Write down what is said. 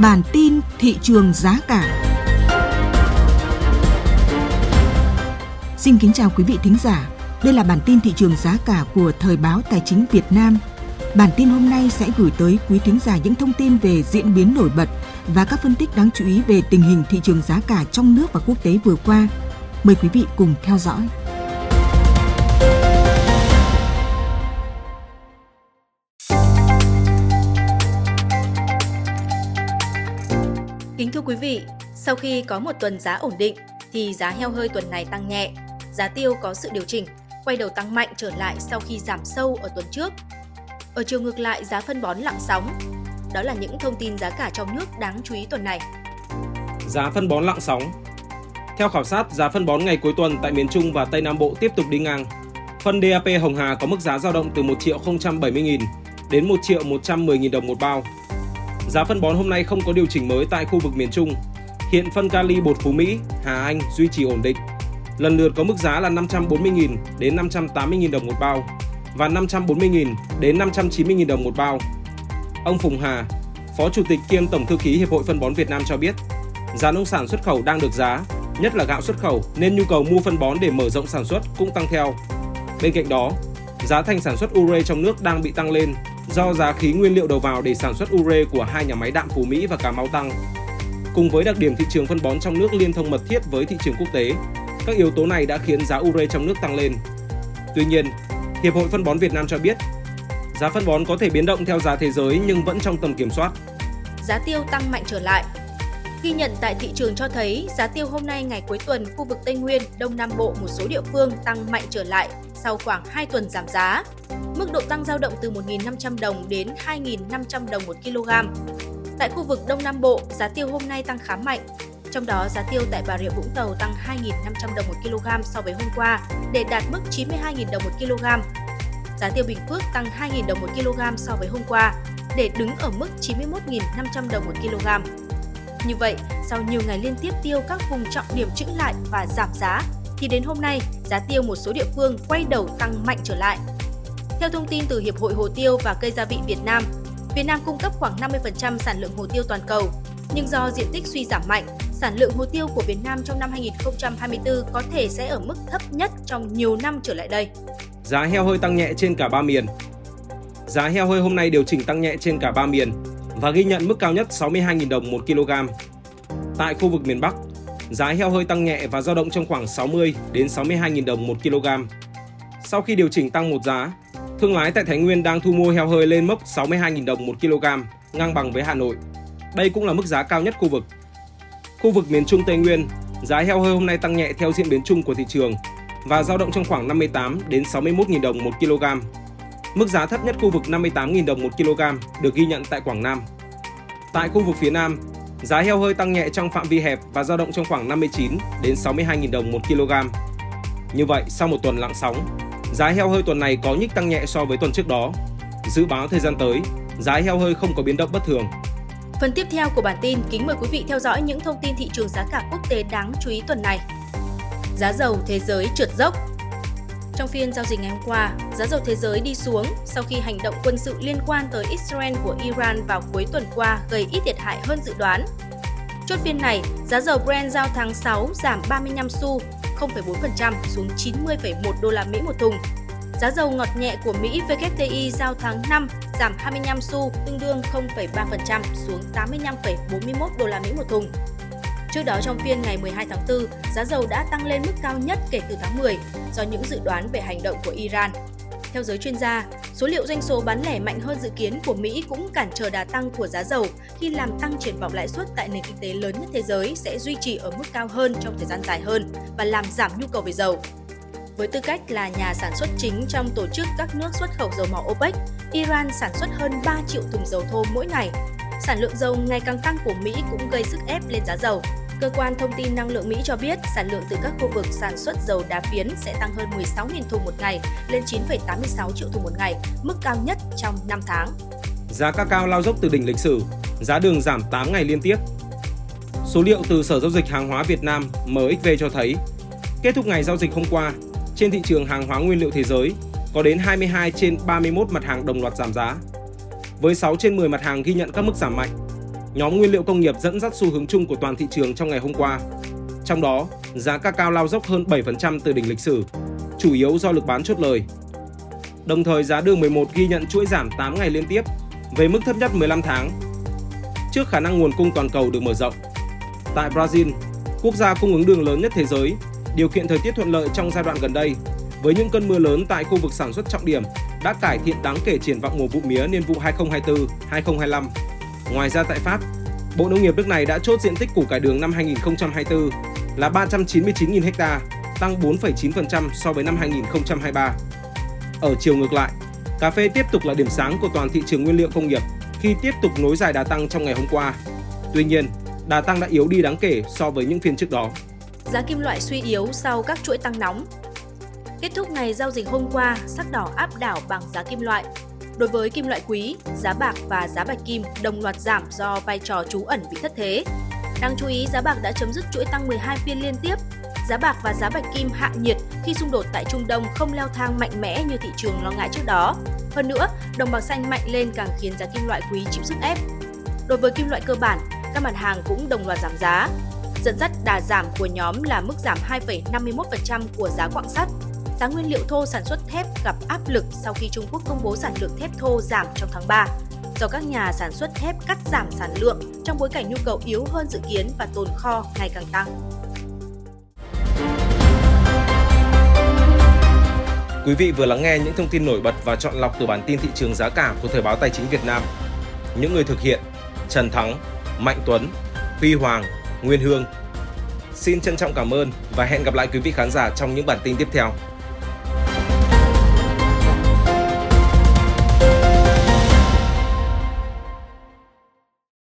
Bản tin thị trường giá cả. Xin kính chào quý vị thính giả. Đây là bản tin thị trường giá cả của Thời báo Tài chính Việt Nam. Bản tin hôm nay sẽ gửi tới quý thính giả những thông tin về diễn biến nổi bật và các phân tích đáng chú ý về tình hình thị trường giá cả trong nước và quốc tế vừa qua. Mời quý vị cùng theo dõi. Kính thưa quý vị, sau khi có một tuần giá ổn định thì giá heo hơi tuần này tăng nhẹ, giá tiêu có sự điều chỉnh, quay đầu tăng mạnh trở lại sau khi giảm sâu ở tuần trước. Ở chiều ngược lại, giá phân bón lặng sóng. Đó là những thông tin giá cả trong nước đáng chú ý tuần này. Giá phân bón lặng sóng. Theo khảo sát, giá phân bón ngày cuối tuần tại miền Trung và Tây Nam Bộ tiếp tục đi ngang. Phân DAP Hồng Hà có mức giá dao động từ 1.070.000 đến 1.110.000 đồng một bao. Giá phân bón hôm nay không có điều chỉnh mới tại khu vực miền Trung. Hiện phân kali bột Phú Mỹ, Hà Anh duy trì ổn định. Lần lượt có mức giá là 540.000 đến 580.000 đồng một bao và 540.000 đến 590.000 đồng một bao. Ông Phùng Hà, Phó Chủ tịch kiêm Tổng thư ký Hiệp hội Phân bón Việt Nam cho biết, giá nông sản xuất khẩu đang được giá, nhất là gạo xuất khẩu nên nhu cầu mua phân bón để mở rộng sản xuất cũng tăng theo. Bên cạnh đó, giá thành sản xuất ure trong nước đang bị tăng lên do giá khí nguyên liệu đầu vào để sản xuất ure của hai nhà máy đạm Phú Mỹ và Cà Mau tăng. Cùng với đặc điểm thị trường phân bón trong nước liên thông mật thiết với thị trường quốc tế, các yếu tố này đã khiến giá ure trong nước tăng lên. Tuy nhiên, Hiệp hội Phân bón Việt Nam cho biết, giá phân bón có thể biến động theo giá thế giới nhưng vẫn trong tầm kiểm soát. Giá tiêu tăng mạnh trở lại. Ghi nhận tại thị trường cho thấy giá tiêu hôm nay ngày cuối tuần khu vực Tây Nguyên, Đông Nam Bộ một số địa phương tăng mạnh trở lại sau khoảng 2 tuần giảm giá. Mức độ tăng dao động từ 1.500 đồng đến 2.500 đồng một kg. Tại khu vực Đông Nam Bộ, giá tiêu hôm nay tăng khá mạnh. Trong đó, giá tiêu tại Bà Rịa Vũng Tàu tăng 2.500 đồng một kg so với hôm qua để đạt mức 92.000 đồng một kg. Giá tiêu Bình Phước tăng 2.000 đồng một kg so với hôm qua để đứng ở mức 91.500 đồng một kg. Như vậy, sau nhiều ngày liên tiếp tiêu các vùng trọng điểm chững lại và giảm giá, thì đến hôm nay, giá tiêu một số địa phương quay đầu tăng mạnh trở lại. Theo thông tin từ Hiệp hội Hồ tiêu và Cây gia vị Việt Nam cung cấp khoảng 50% sản lượng hồ tiêu toàn cầu. Nhưng do diện tích suy giảm mạnh, sản lượng hồ tiêu của Việt Nam trong năm 2024 có thể sẽ ở mức thấp nhất trong nhiều năm trở lại đây. Giá heo hơi tăng nhẹ trên cả 3 miền. Giá heo hơi hôm nay điều chỉnh tăng nhẹ trên cả 3 miền và ghi nhận mức cao nhất 62.000 đồng một kg. Tại khu vực miền Bắc, giá heo hơi tăng nhẹ và dao động trong khoảng 60 đến 62.000 đồng một kg. Sau khi điều chỉnh tăng một giá, thương lái tại Thái Nguyên đang thu mua heo hơi lên mốc 62.000 đồng một kg, ngang bằng với Hà Nội. Đây cũng là mức giá cao nhất khu vực. Khu vực miền Trung Tây Nguyên, giá heo hơi hôm nay tăng nhẹ theo diễn biến chung của thị trường và dao động trong khoảng 58 đến 61.000 đồng một kg. Mức giá thấp nhất khu vực 58.000 đồng một kg được ghi nhận tại Quảng Nam. Tại khu vực phía Nam, giá heo hơi tăng nhẹ trong phạm vi hẹp và dao động trong khoảng 59 đến 62.000 đồng một kg. Như vậy, sau một tuần lặng sóng, giá heo hơi tuần này có nhích tăng nhẹ so với tuần trước đó. Dự báo thời gian tới, giá heo hơi không có biến động bất thường. Phần tiếp theo của bản tin, kính mời quý vị theo dõi những thông tin thị trường giá cả quốc tế đáng chú ý tuần này. Giá dầu thế giới trượt dốc. Trong phiên giao dịch ngày hôm qua, giá dầu thế giới đi xuống sau khi hành động quân sự liên quan tới Israel của Iran vào cuối tuần qua gây ít thiệt hại hơn dự đoán. Chốt phiên này, giá dầu Brent giao tháng 6 giảm 35 xu, 0,4% xuống 90,1 đô la Mỹ một thùng. Giá dầu ngọt nhẹ của Mỹ WTI giao tháng 5 giảm 25 xu, tương đương 0,3% xuống 85,41 đô la Mỹ một thùng. Trước đó trong phiên ngày 12 tháng 4, giá dầu đã tăng lên mức cao nhất kể từ tháng 10 do những dự đoán về hành động của Iran. Theo giới chuyên gia, số liệu doanh số bán lẻ mạnh hơn dự kiến của Mỹ cũng cản trở đà tăng của giá dầu khi làm tăng triển vọng lãi suất tại nền kinh tế lớn nhất thế giới sẽ duy trì ở mức cao hơn trong thời gian dài hơn và làm giảm nhu cầu về dầu. Với tư cách là nhà sản xuất chính trong tổ chức các nước xuất khẩu dầu mỏ OPEC, Iran sản xuất hơn 3 triệu thùng dầu thô mỗi ngày. Sản lượng dầu ngày càng tăng của Mỹ cũng gây sức ép lên giá dầu. Cơ quan thông tin năng lượng Mỹ cho biết sản lượng từ các khu vực sản xuất dầu đá phiến sẽ tăng hơn 16.000 thùng một ngày lên 9,86 triệu thùng một ngày, mức cao nhất trong 5 tháng. Giá cacao lao dốc từ đỉnh lịch sử, giá đường giảm 8 ngày liên tiếp. Số liệu từ Sở Giao dịch Hàng hóa Việt Nam MXV cho thấy, kết thúc ngày giao dịch hôm qua, trên thị trường hàng hóa nguyên liệu thế giới, có đến 22 trên 31 mặt hàng đồng loạt giảm giá. Với 6 trên 10 mặt hàng ghi nhận các mức giảm mạnh. nhóm nguyên liệu công nghiệp dẫn dắt xu hướng chung của toàn thị trường trong ngày hôm qua. Trong đó, giá cacao lao dốc hơn 7% từ đỉnh lịch sử, chủ yếu do lực bán chốt lời. Đồng thời, giá đường 11 ghi nhận chuỗi giảm 8 ngày liên tiếp, về mức thấp nhất 15 tháng, trước khả năng nguồn cung toàn cầu được mở rộng. Tại Brazil, quốc gia cung ứng đường lớn nhất thế giới, điều kiện thời tiết thuận lợi trong giai đoạn gần đây, với những cơn mưa lớn tại khu vực sản xuất trọng điểm đã cải thiện đáng kể triển vọng mùa vụ mía niên vụ 2024-2025. Ngoài ra tại Pháp, Bộ Nông nghiệp nước này đã chốt diện tích củ cải đường năm 2024 là 399.000 ha, tăng 4,9% so với năm 2023. Ở chiều ngược lại, cà phê tiếp tục là điểm sáng của toàn thị trường nguyên liệu công nghiệp khi tiếp tục nối dài đà tăng trong ngày hôm qua. Tuy nhiên, đà tăng đã yếu đi đáng kể so với những phiên trước đó. Giá kim loại suy yếu sau các chuỗi tăng nóng. Kết thúc ngày giao dịch hôm qua, sắc đỏ áp đảo bằng giá kim loại. Đối với kim loại quý, giá bạc và giá bạch kim đồng loạt giảm do vai trò trú ẩn bị thất thế. Đáng chú ý, giá bạc đã chấm dứt chuỗi tăng 12 phiên liên tiếp. Giá bạc và giá bạch kim hạ nhiệt khi xung đột tại Trung Đông không leo thang mạnh mẽ như thị trường lo ngại trước đó. Hơn nữa, đồng bạc xanh mạnh lên càng khiến giá kim loại quý chịu sức ép. Đối với kim loại cơ bản, các mặt hàng cũng đồng loạt giảm giá. Dẫn dắt đà giảm của nhóm là mức giảm 2,51% của giá quặng sắt. Giá nguyên liệu thô sản xuất thép gặp áp lực sau khi Trung Quốc công bố sản lượng thép thô giảm trong tháng 3, do các nhà sản xuất thép cắt giảm sản lượng trong bối cảnh nhu cầu yếu hơn dự kiến và tồn kho ngày càng tăng. Quý vị vừa lắng nghe những thông tin nổi bật và chọn lọc từ bản tin thị trường giá cả của Thời báo Tài chính Việt Nam. Những người thực hiện: Trần Thắng, Mạnh Tuấn, Huy Hoàng, Nguyên Hương. Xin trân trọng cảm ơn và hẹn gặp lại quý vị khán giả trong những bản tin tiếp theo.